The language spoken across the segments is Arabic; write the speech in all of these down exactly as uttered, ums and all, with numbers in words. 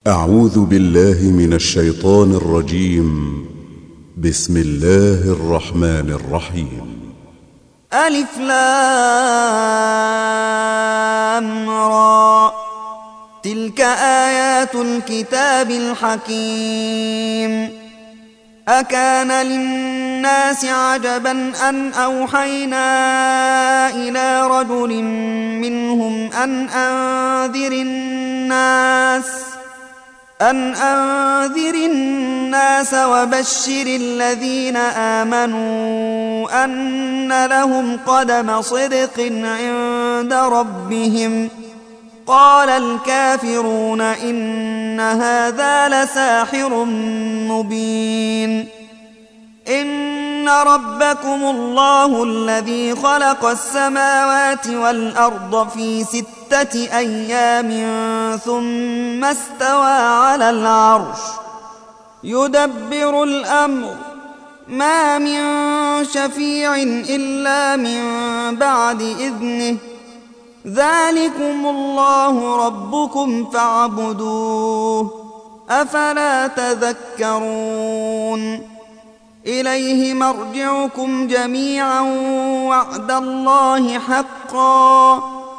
أعوذ بالله من الشيطان الرجيم. بسم الله الرحمن الرحيم. ألف لام را، تلك آيات الكتاب الحكيم. أكان للناس عجبا أن أوحينا إلى رجل منهم أن أنذر الناس أن أنذر الناس وبشر الذين آمنوا أن لهم قدم صدق عند ربهم. قال الكافرون إن هذا لساحر مبين. إن ربكم الله الذي خلق السماوات والأرض في ستة أيام ثم استوى على العرش يدبر الأمر، ما من شفيع إلا من بعد إذنه، ذلكم الله ربكم فاعبدوه، أفلا تذكرون. إليه مرجعكم جميعا وعد الله حقا،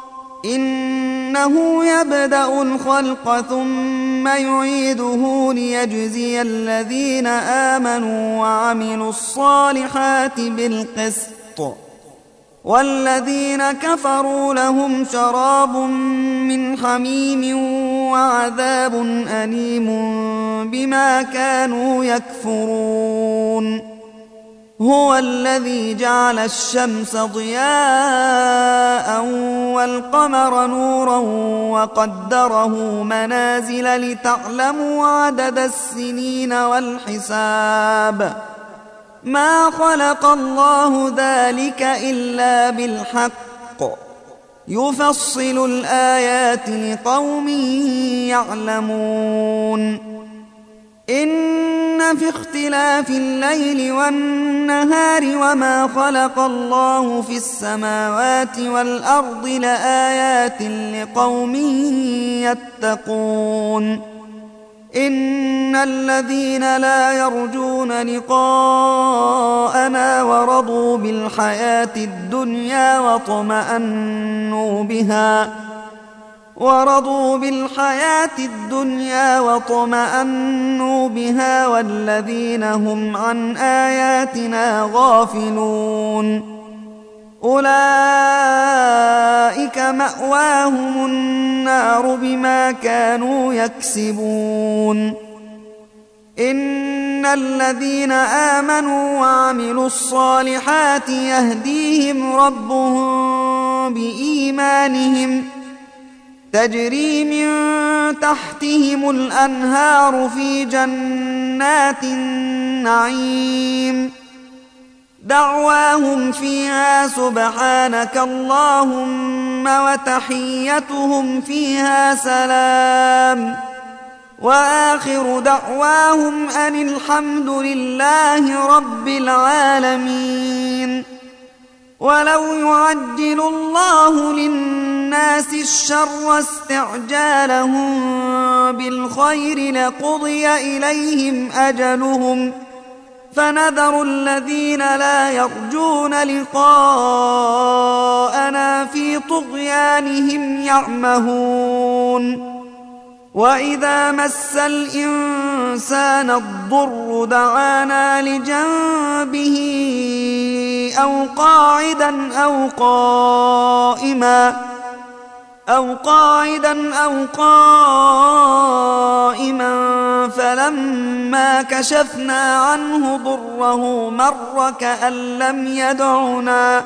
إنه يبدأ الخلق ثم يعيده ليجزي الذين آمنوا وعملوا الصالحات بالقسط، والذين كفروا لهم شراب من حميم وعذاب أليم بما كانوا يكفرون. هو الذي جعل الشمس ضياء والقمر نورا وقدره منازل لتعلموا عدد السنين والحساب، ما خلق الله ذلك إلا بالحق، يفصل الآيات لقوم يعلمون. إن في اختلاف الليل والنهار وما خلق الله في السماوات والأرض لآيات لقوم يتقون. إن الذين لا يرجون لقاءنا ورضوا بالحياة الدنيا واطمأنوا بها ورضوا بالحياة الدنيا واطمأنوا بها والذين هم عن آياتنا غافلون أولئك مأواهم النار بما كانوا يكسبون. إن الذين آمنوا وعملوا الصالحات يهديهم ربهم بإيمانهم، تجري من تحتهم الأنهار في جنات النعيم، دعواهم فيها سبحانك اللهم وتحيتهم فيها سلام، وآخر دعواهم أن الحمد لله رب العالمين. ولو يعجل الله للناس الشر استعجالهم بالخير لقضي إليهم أجلهم، فنذر الذين لا يرجون لقاءنا في طغيانهم يعمهون. وإذا مس الإنسان الضر دعانا لجنبه أو قاعدا أو قائما أو قاعدا أو قائما فلما كشفنا عنه ضره مر كأن لم يدعنا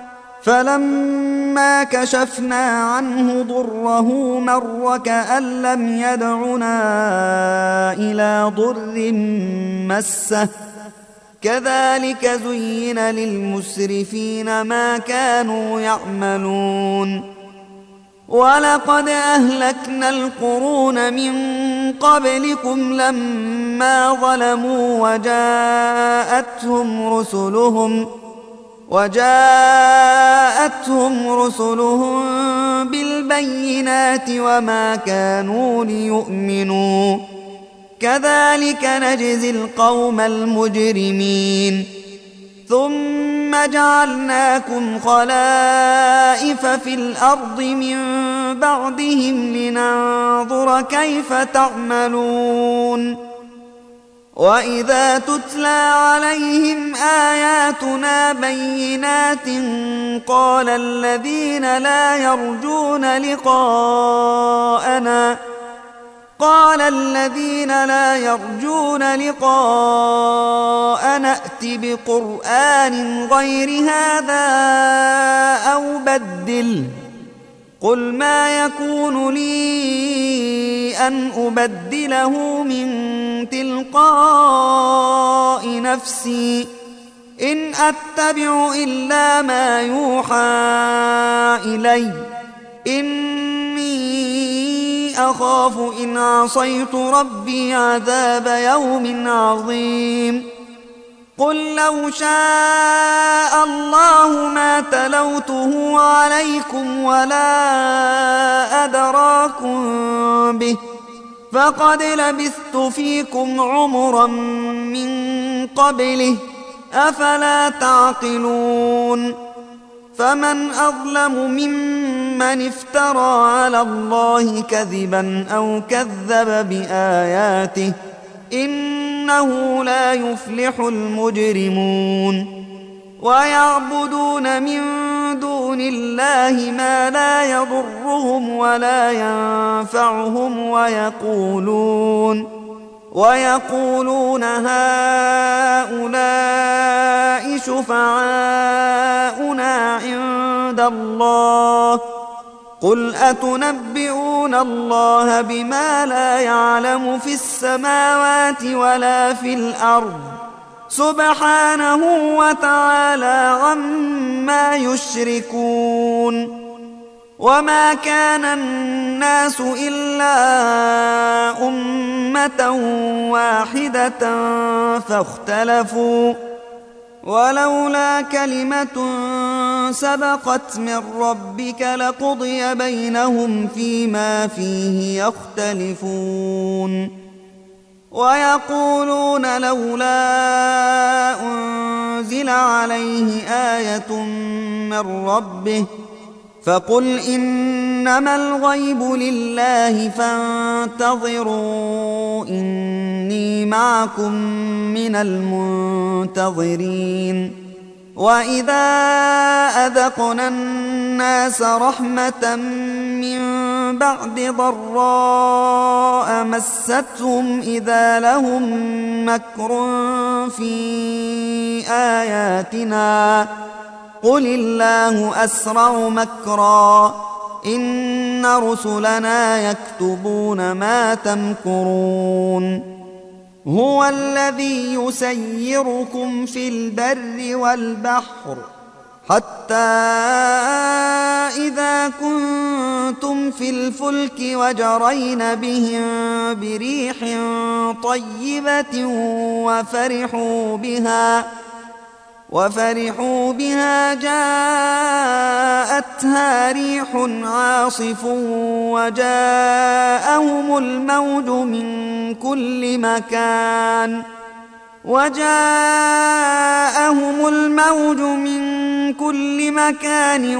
فلما كشفنا عنه ضره مر كأن لم يدعنا إلى ضر مسه، كذلك زين للمسرفين ما كانوا يعملون. ولقد أهلكنا القرون من قبلكم لما ظلموا وجاءتهم رسلهم وجاءتهم رسلهم بالبينات وما كانوا ليؤمنوا كذلك نجزي القوم المجرمين ثم جعلناكم خلائف في الأرض من بعدهم لننظر كيف تعملون وإذا تتلى عليهم آياتنا بينات قال الذين لا يرجون لقاءنا قال الذين لا يرجون لقاءنا ائت بقرآن غير هذا أو بدله قل ما يكون لي أن أبدله من تلقاء نفسي إن أتبع إلا ما يوحى إلي إني أخاف إن عصيت ربي عذاب يوم عظيم قل لو شاء الله ما تلوته عليكم ولا أدراكم به فقد لبثت فيكم عمرا من قبله أفلا تعقلون فمن أظلم ممن افترى على الله كذبا أو كذب بآياته إنه لا يفلح المجرمون ويعبدون من دون الله ما لا يضرهم ولا ينفعهم ويقولون ويقولون هؤلاء شفعاؤنا عند الله قل أتنبئون الله بما لا يعلم في السماوات ولا في الأرض سبحانه وتعالى عما يشركون وما كان الناس إلا أمة واحدة فاختلفوا ولولا كلمة سبقت من ربك لقضي بينهم فيما فيه يختلفون ويقولون لولا أنزل عليه آية من ربه فقل إنما الغيب لله فانتظروا إني معكم من المنتظرين وإذا أذقنا الناس رحمة من بعد ضراء مستهم إذا لهم مكر في آياتنا قل الله أسرع مكرا إن رسلنا يكتبون ما تمكرون هو الذي يسيركم في البر والبحر حتى إذا كنتم في الفلك وجرين بهم بريح طيبة وفرحوا بها وفرحوا بها جاءتها ريح عاصف وجاءهم الموج من كل مكان وجاءهم الموج من كل مكان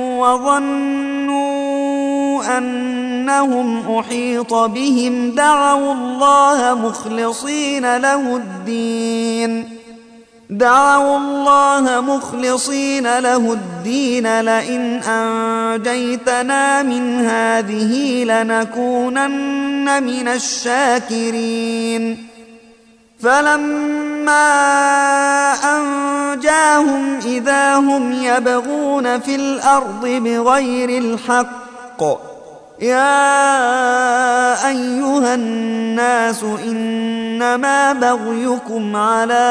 وظنوا أنهم أحيط بهم دعوا الله مخلصين له الدين دعوا الله مخلصين له الدين لئن أنجيتنا من هذه لنكونن من الشاكرين فلما أنجاهم إذا هم يبغون في الأرض بغير الحق يا أيها الناس إنما بغيكم على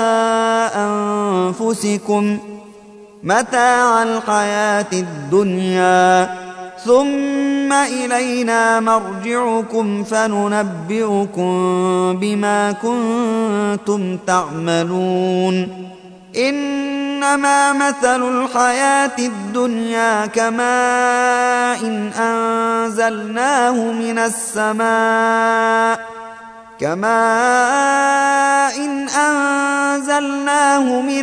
أنفسكم متاع الحياة الدنيا ثم إلينا مرجعكم فننبئكم بما كنتم تعملون إن إنما مثل الحياة الدنيا كماء إن أنزلناه من السماء كماء إن أنزلناه من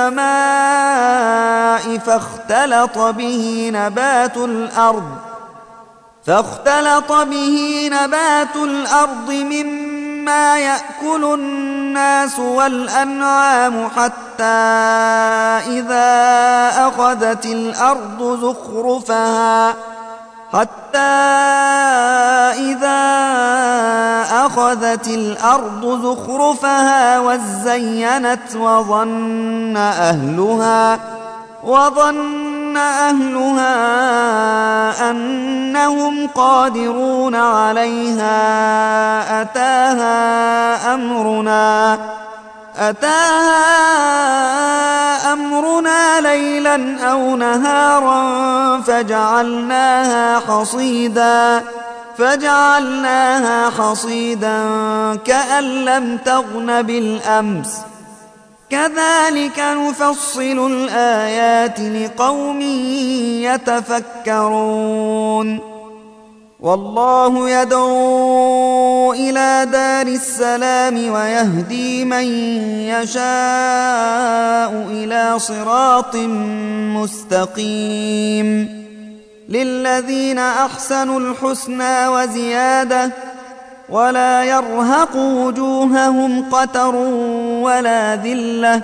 السماء فاختلط به نبات الأرض فاختلط به نبات الأرض مما يأكل الناس والأنعام حتى إذا أخذت الأرض زخرفها حتى إذا أخذت الأرض زخرفها وزينت وظن أهلها وظن أهلها أنهم قادرون عليها أتاها أمرنا أتاها أمرنا ليلا أو نهارا فجعلناها حصيدا فجعلناها حصيدا كأن لم تغن بالأمس كذلك نفصل الآيات لقوم يتفكرون والله يدعو إلى دار السلام ويهدي من يشاء إلى صراط مستقيم للذين أحسنوا الحسنى وزيادة ولا يرهق وجوههم قتر ولا ذلة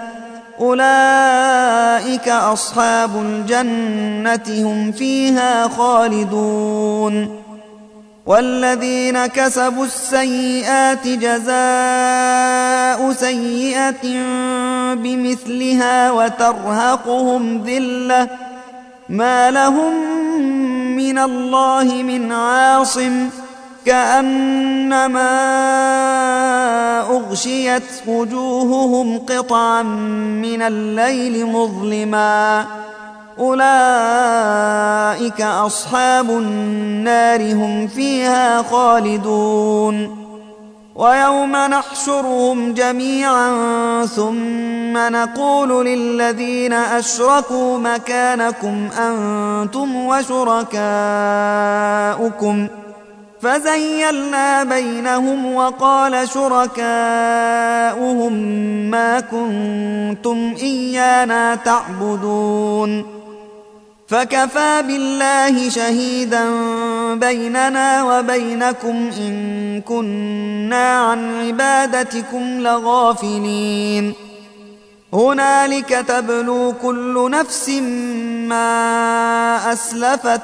أولئك أصحاب الجنة هم فيها خالدون والذين كسبوا السيئات جزاء سيئة بمثلها وترهقهم ذلة ما لهم من الله من عاصم كأنما أغشيت وجوههم قطعا من الليل مظلما أولئك أصحاب النار هم فيها خالدون ويوم نحشرهم جميعا ثم نقول للذين أشركوا مكانكم أنتم وشركاؤكم فزيلنا بينهم وقال شركاؤهم ما كنتم إيانا تعبدون فكفى بالله شهيدا بيننا وبينكم إن كنا عن عبادتكم لغافلين هنالك تبلو كل نفس ما أسلفت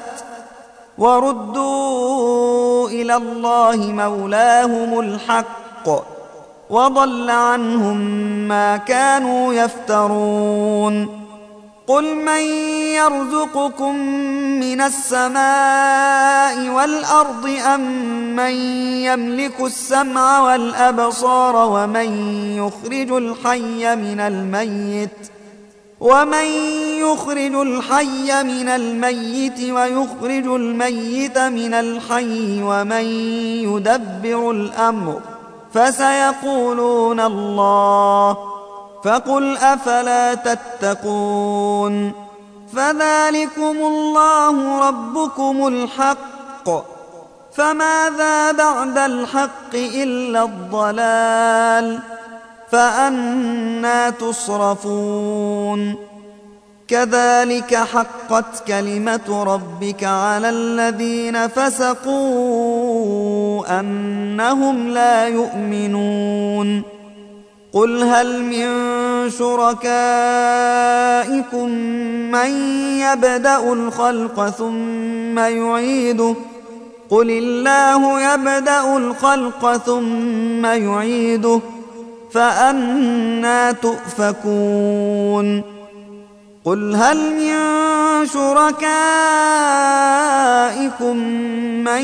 وردوا إلى الله مولاهم الحق وضل عنهم ما كانوا يفترون قل من يرزقكم من السماء والأرض أم من يملك السمع والأبصار ومن يخرج الحي من الميت ومن يخرج الحي من الميت ويخرج الميت من الحي ومن يدبر الأمر فسيقولون الله فقل أفلا تتقون فذلكم الله ربكم الحق فماذا بعد الحق إلا الضلال فأنى تصرفون كذلك حقت كلمة ربك على الذين فسقوا أنهم لا يؤمنون قل هل من شركائكم من يبدأ الخلق ثم يعيده قل الله يبدأ الخلق ثم يعيده فأنى تؤفكون قل هل من شركائكم من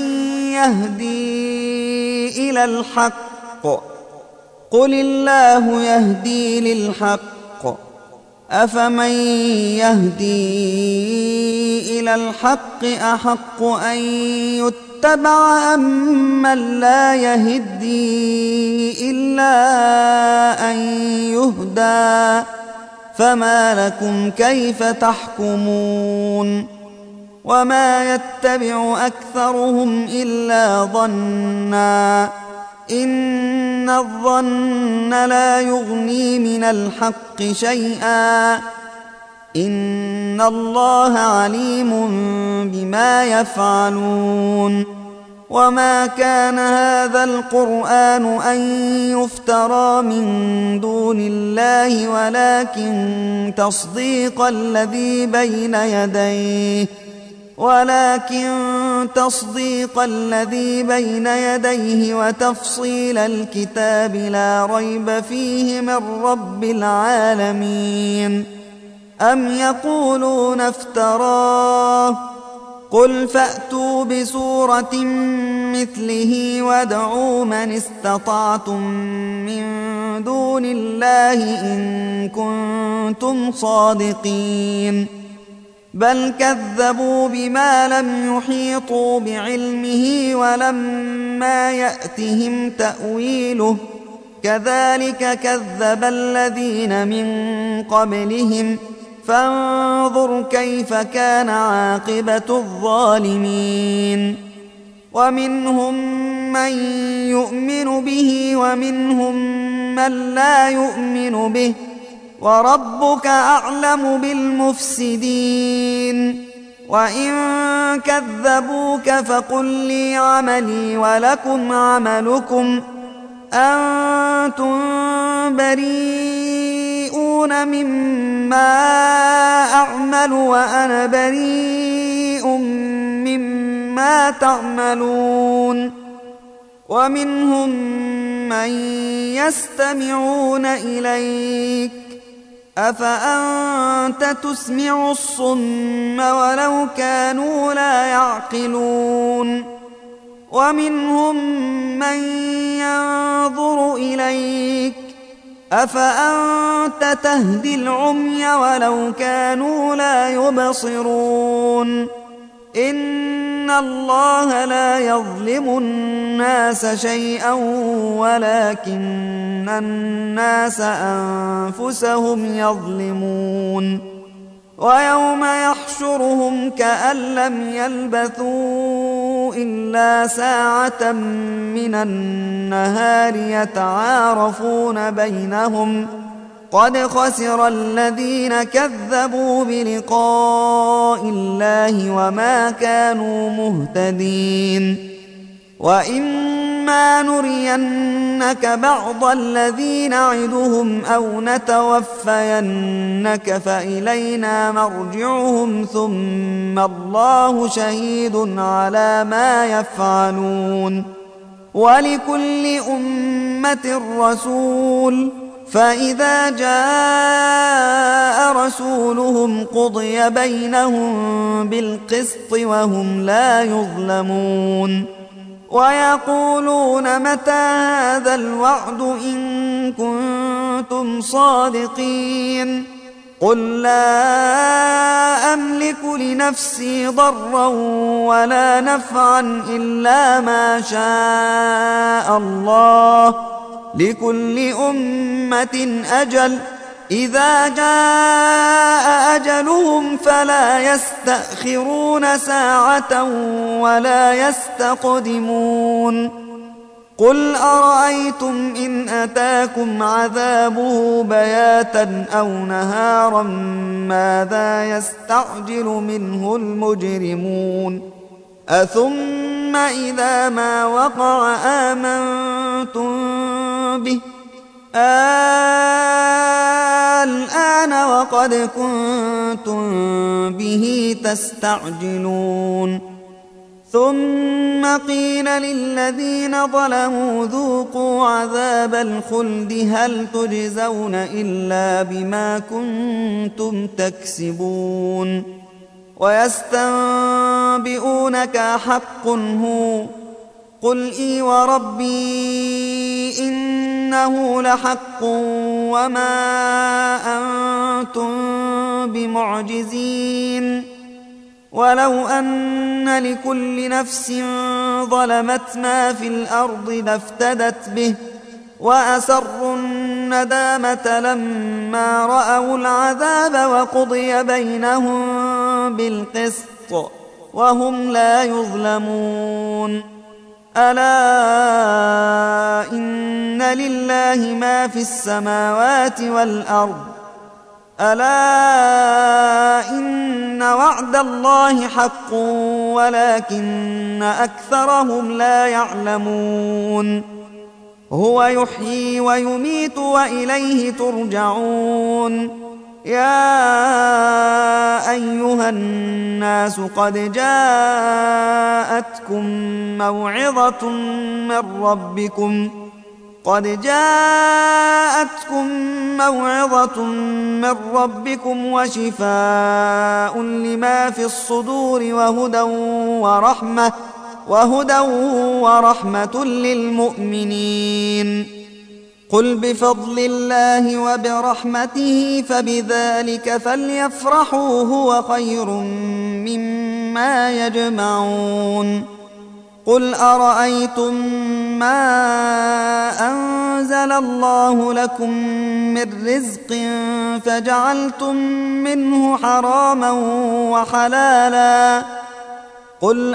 يهدي إلى الحق قل الله يهدي للحق أفمن يهدي إلى الحق أحق أن يتبع أمن لا يهدي إلا أن يهدى فما لكم كيف تحكمون وما يتبع أكثرهم إلا ظنا إن الظن لا يغني من الحق شيئا إن الله عليم بما يفعلون وما كان هذا القرآن أن يفترى من دون الله ولكن تصديق الذي بين يديه ولكن تصديق الذي بين يديه وتفصيل الكتاب لا ريب فيه من رب العالمين أم يقولون افتراه قل فأتوا بسورة مثله وادعوا من استطعتم من دون الله إن كنتم صادقين بل كذبوا بما لم يحيطوا بعلمه ولما يأتهم تأويله كذلك كذب الذين من قبلهم فانظر كيف كان عاقبة الظالمين ومنهم من يؤمن به ومنهم من لا يؤمن به وربك أعلم بالمفسدين وإن كذبوك فقل لي عملي ولكم عملكم أنتم بريئون مما أعمل وأنا بريء مما تعملون ومنهم من يستمعون إليك أفأنت تسمع الصم ولو كانوا لا يعقلون ومنهم من ينظر إليك أفأنت تهدي العمي ولو كانوا لا يبصرون إن الله لا يظلم الناس شيئا ولكن الناس أنفسهم يظلمون ويوم يحشرهم كأن لم يلبثوا إلا ساعة من النهار يتعارفون بينهم قد خسر الذين كذبوا بلقاء الله وما كانوا مهتدين وإما نرينك بعض الذي نعدهم أو نتوفينك فإلينا مرجعهم ثم الله شهيد على ما يفعلون ولكل أمة رسول فإذا جاء رسولهم قضي بينهم بالقسط وهم لا يظلمون ويقولون متى هذا الوعد إن كنتم صادقين قل لا أملك لنفسي ضرا ولا نفعا إلا ما شاء الله لكل أمة أجل إذا جاء أجلهم فلا يستأخرون ساعة ولا يستقدمون قل أرأيتم إن أتاكم عذابه بياتا أو نهارا ماذا يستعجل منه المجرمون أثم إذا ما وقع آمنتم به الآن وقد كنتم به تستعجلون ثم قيل للذين ظلموا ذوقوا عذاب الخلد هل تجزون إلا بما كنتم تكسبون ويستنبئونك حق هو قل إي وربي إنه لحق وما أنتم بمعجزين ولو أن لكل نفس ظلمت ما في الأرض لافتدت به وأسروا الندامة لما رأوا العذاب وقضي بينهم بالقسط وهم لا يظلمون. ألا إن لله ما في السماوات والأرض ألا إن وعد الله حق ولكن أكثرهم لا يعلمون. هو يحيي ويميت وإليه ترجعون. يا أيها الناس قد جاءتكم موعظة من ربكم قد جاءتكم موعظة من ربكم وشفاء لما في الصدور وهدى ورحمة وهدى ورحمة للمؤمنين. قل بفضل الله وبرحمته فبذلك فليفرحوا هو خير مما يجمعون. قل أرأيتم ما أنزل الله لكم من رزق فجعلتم منه حراما وحلالا قل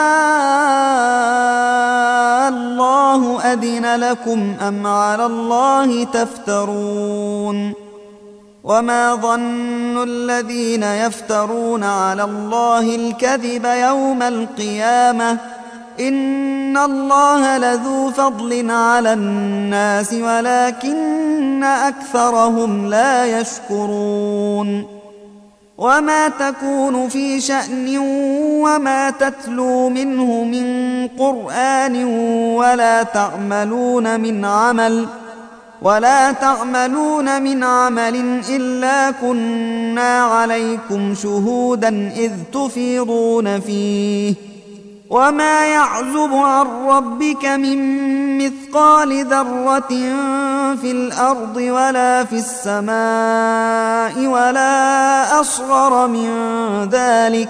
آه الله أذن لكم أم على الله تفترون. وما ظن الذين يفترون على الله الكذب يوم القيامة إن الله لذو فضل على الناس ولكن أكثرهم لا يشكرون. وما تكون في شأن وما تتلو منه من قرآن ولا تعملون من عمل ولا تعملون من عمل إلا كنا عليكم شهودا إذ تفيضون فيه. وما يعزب عن ربك من مثقال ذرة في الأرض ولا في السماء ولا أصغر من ذلك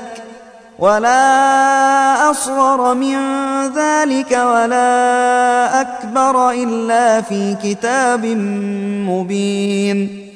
ولا أصغر من ذلك ولا أكبر إلا في كتاب مبين.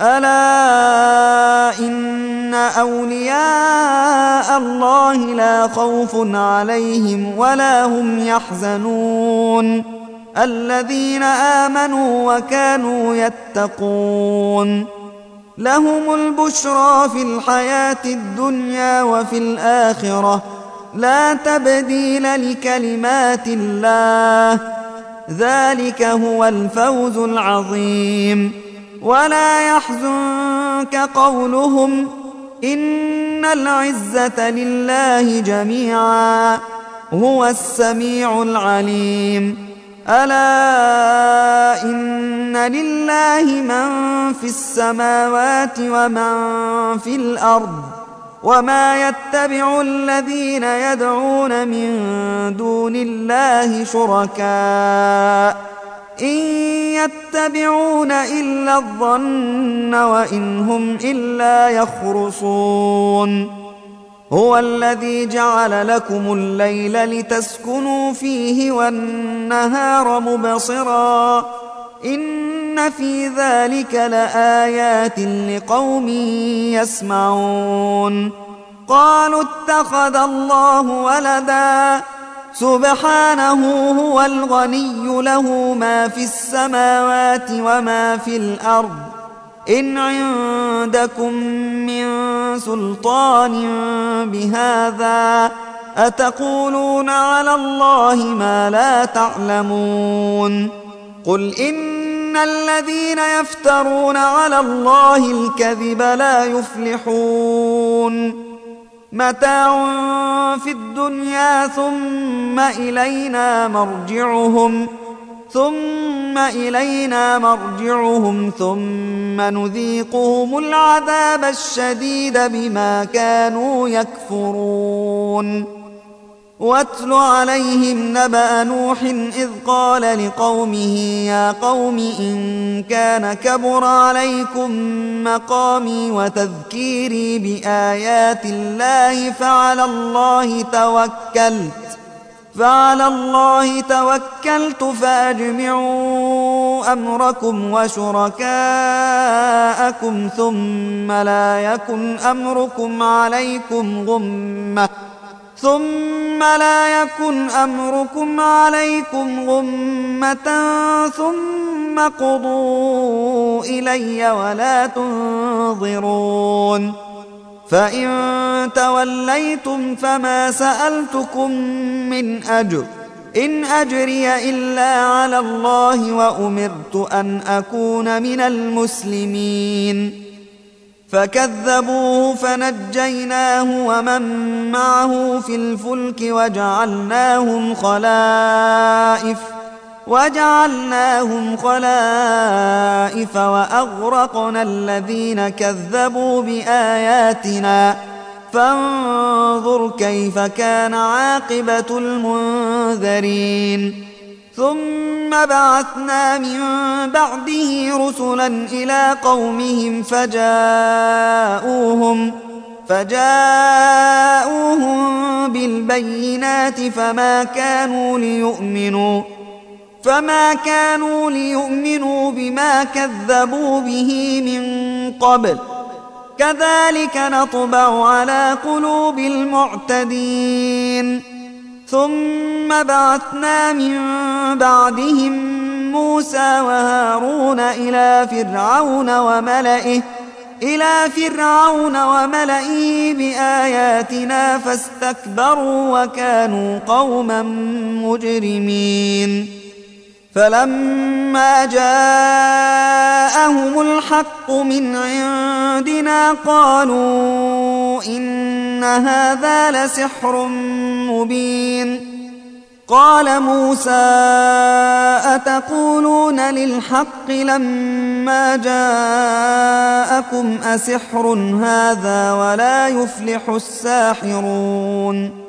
ألا إن أولياء الله لا خوف عليهم ولا هم يحزنون الذين آمنوا وكانوا يتقون. لهم البشرى في الحياة الدنيا وفي الآخرة لا تبديل لكلمات الله ذلك هو الفوز العظيم. ولا يحزنك قولهم إن العزة لله جميعا هو السميع العليم. ألا إن لله من في السماوات ومن في الأرض وما يتبع الذين يدعون من دون الله شركاء إن يتبعون إلا الظن وإن هم إلا يخرصون. هو الذي جعل لكم الليل لتسكنوا فيه والنهار مبصرا إن في ذلك لآيات لقوم يسمعون. قالوا اتخذ الله ولدا سبحانه هو الغني له ما في السماوات وما في الأرض إن عندكم من سلطان بهذا أتقولون على الله ما لا تعلمون. قل إن الذين يفترون على الله الكذب لا يفلحون. متاع في الدنيا ثم إلينا مرجعهم ثم إلينا مرجعهم ثم نذيقهم العذاب الشديد بما كانوا يكفرون. واتل عليهم نبأ نوح إذ قال لقومه يا قوم إن كان كبر عليكم مقامي وتذكيري بآيات الله فعلى الله توكلت فعلى الله توكلت فأجمعوا أمركم وشركاءكم ثم لا يكن أمركم عليكم غمة ثم لا يكن أمركم عليكم غمة ثم قضوا إلي ولا تنظرون فإن توليتم فما سألتكم من أجر إن أجري إلا على الله وأمرت أن أكون من المسلمين فكذبوه فنجيناه ومن معه في الفلك وجعلناهم خلائف وجعلناهم خلائف وأغرقنا الذين كذبوا بآياتنا فانظر كيف كان عاقبة المنذرين ثم بعثنا من بعده رسلا إلى قومهم فجاءوهم فجاءوهم بالبينات فما كانوا ليؤمنوا فما كانوا ليؤمنوا بما كذبوا به من قبل كذلك نطبع على قلوب المعتدين ثم بعثنا من بعدهم موسى وهارون إلى فرعون وملئه إلى فرعون وملئه بآياتنا فاستكبروا وكانوا قوما مجرمين فلما جاءهم الحق من عندنا قالوا إن هذا لسحر مبين قال موسى أتقولون للحق لما جاءكم أسحر هذا ولا يفلح الساحرون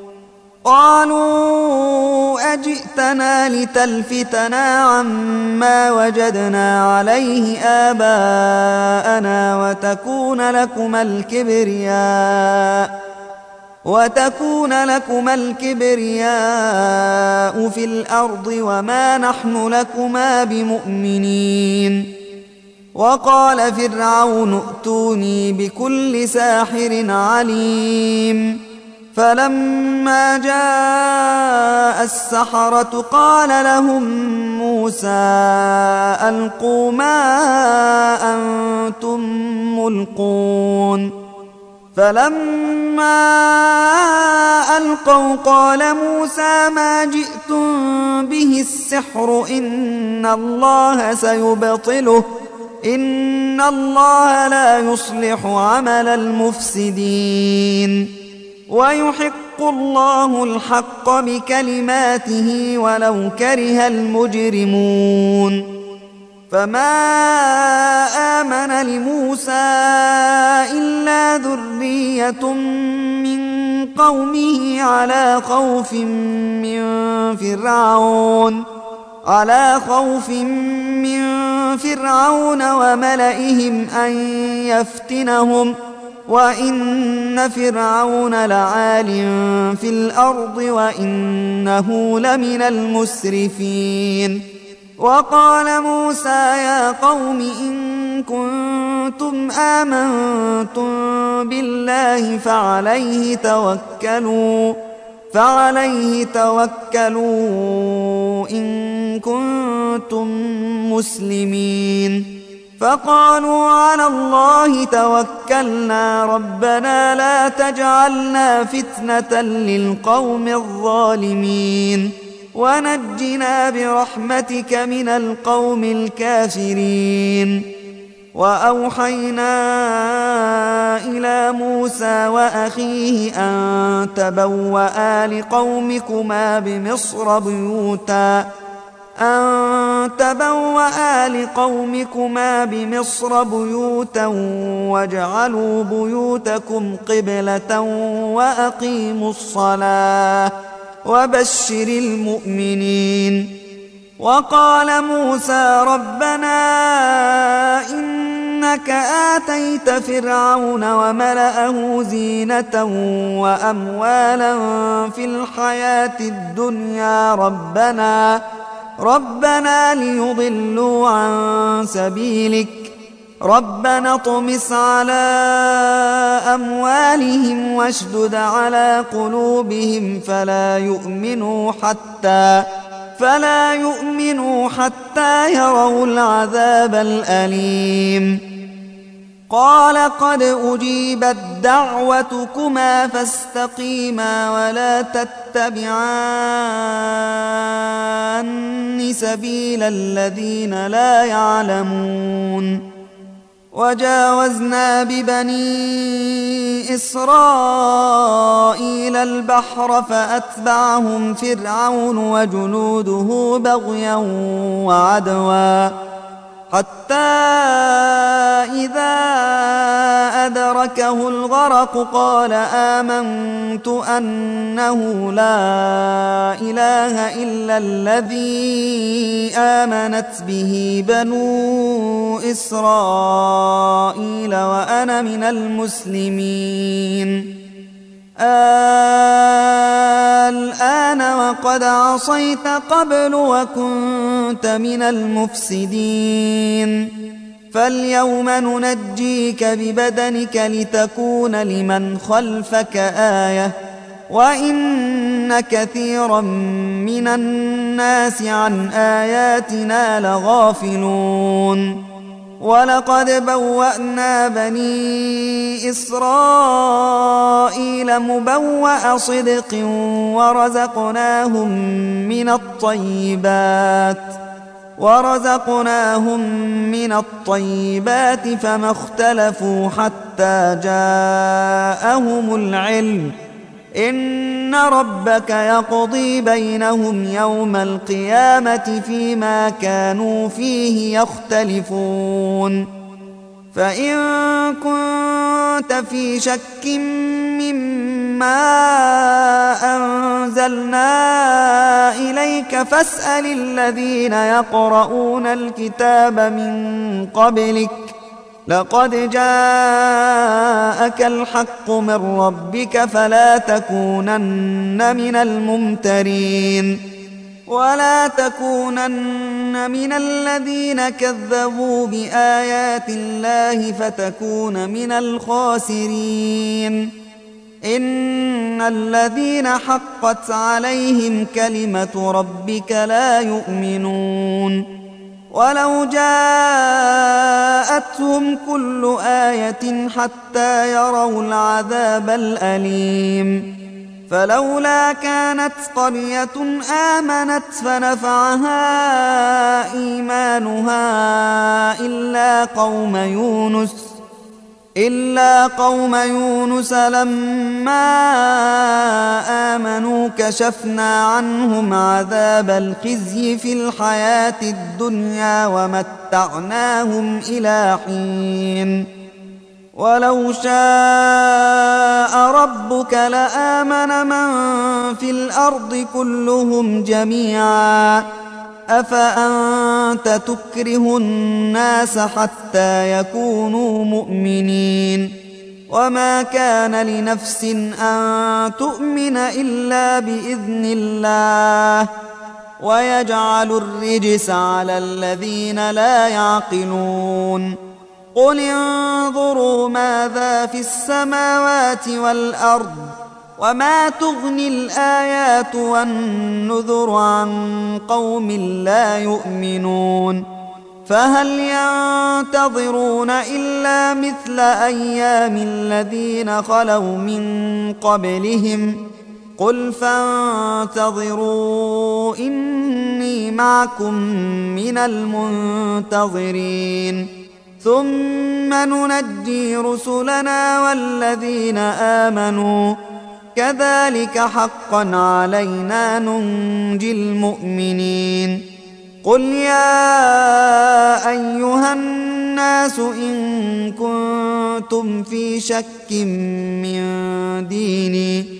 قالوا أجئتنا لتلفتنا عما وجدنا عليه آباءنا وتكون لكما الكبرياء وتكون لكما الكبرياء في الأرض وما نحن لكما بمؤمنين وقال فرعون ائتوني بكل ساحر عليم فلما جاء السحرة قال لهم موسى ألقوا ما أنتم ملقون فلما ألقوا قال موسى ما جئتم به السحر إن الله سيبطله إن الله لا يصلح عمل المفسدين ويحق الله الحق بكلماته ولو كره المجرمون فما آمن لموسى إلا ذرية من قومه على خوف من فرعون على خوف من فرعون وملئهم أن يفتنهم وإن فرعون لعال في الأرض وإنه لمن المسرفين وقال موسى يا قوم إن كنتم آمنتم بالله فعليه توكلوا فعليه توكلوا إن كنتم مسلمين فقالوا على الله توكلنا ربنا لا تجعلنا فتنة للقوم الظالمين ونجنا برحمتك من القوم الكافرين وأوحينا إلى موسى وأخيه أن تبوأ لقومكما بمصر بيوتا أن تبوأ لقومكما بمصر بيوتا واجعلوا بيوتكم قبلة وأقيموا الصلاة وبشر المؤمنين وقال موسى ربنا إن إنك آتيت فرعون وملأه زينة وأموالا في الحياة الدنيا ربنا ربنا ليضلوا عن سبيلك ربنا اطمس على أموالهم واشدد على قلوبهم فلا يؤمنوا حتى فلا يؤمنوا حتى يروا العذاب الأليم قال قد أجيبت دعوتكما فاستقيما ولا تتبعان سبيل الذين لا يعلمون وجاوزنا ببني إسرائيل البحر فأتبعهم فرعون وجنوده بغيا وعدوا حتى إذا أدركه الغرق قال آمنت أنه لا إله إلا الذي آمنت به بنو إسرائيل وأنا من المسلمين الآن وقد عصيت قبل وكنت من المفسدين فاليوم ننجيك ببدنك لتكون لمن خلفك آية وإن كثيرا من الناس عن آياتنا لغافلون ولقد بوأنا بني إسرائيل مبوأ صدق ورزقناهم من الطيبات ورزقناهم من الطيبات فما اختلفوا حتى جاءهم العلم إن ربك يقضي بينهم يوم القيامة فيما كانوا فيه يختلفون فإن كنت في شك مما أنزلنا إليك فاسأل الذين يقرؤون الكتاب من قبلك لقد جاءك الحق من ربك فلا تكونن من الممترين ولا تكونن من الذين كذبوا بآيات الله فتكون من الخاسرين إن الذين حقت عليهم كلمة ربك لا يؤمنون ولو جاءتهم كل آية حتى يروا العذاب الأليم فلولا كانت قرية آمنت فنفعها إيمانها إلا قوم يونس إلا قوم يونس لما آمنوا كشفنا عنهم عذاب الخزي في الحياة الدنيا ومتعناهم إلى حين ولو شاء ربك لآمن من في الأرض كلهم جميعا أفأنت تكره الناس حتى يكونوا مؤمنين وما كان لنفس أن تؤمن إلا بإذن الله ويجعل الرجس على الذين لا يعقلون قل انظروا ماذا في السماوات والأرض وما تغني الآيات والنذر عن قوم لا يؤمنون فهل ينتظرون إلا مثل أيام الذين خلوا من قبلهم قل فانتظروا إني معكم من المنتظرين ثم ننجي رسلنا والذين آمنوا كذلك حقا علينا ننجي المؤمنين قل يا أيها الناس إن كنتم في شك من ديني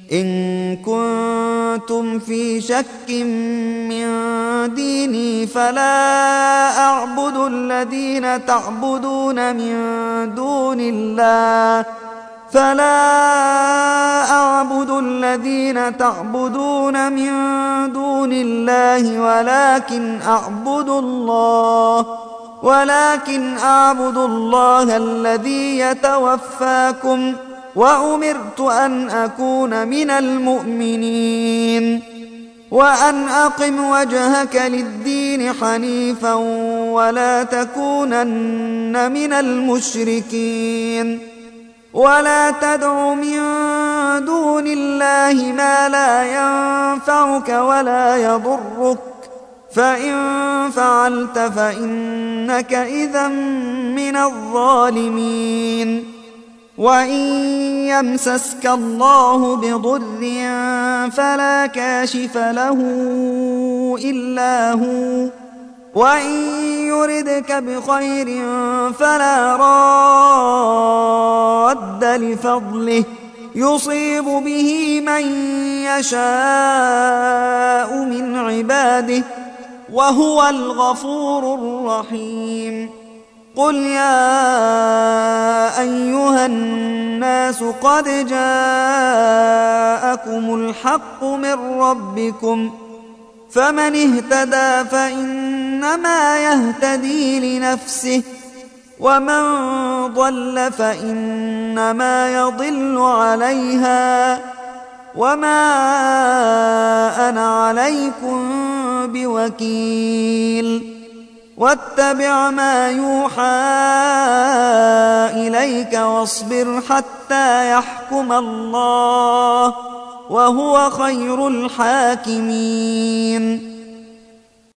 إن كنتم في شك من ديني فلا أعبد الذين تعبدون من دون الله فلا أعبد الذين تعبدون من دون الله ولكن أعبد الله ولكن أعبد الله الذي يتوفاكم وأمرت أن أكون من المؤمنين وأن أقم وجهك للدين حنيفا ولا تكونن من المشركين ولا تدع من دون الله ما لا ينفعك ولا يضرك فإن فعلت فإنك إذا من الظالمين وإن يمسسك الله بضر فلا كاشف له إلا هو وإن يردك بخير فلا راد لفضله يصيب به من يشاء من عباده وهو الغفور الرحيم قل يا أيها الناس قد جاءكم الحق من ربكم فمن اهتدى فإنما يهتدي لنفسه ومن ضل فإنما يضل عليها وما أنا عليكم بوكيل واتبع ما يوحى إليك واصبر حتى يحكم الله وهو خير الحاكمين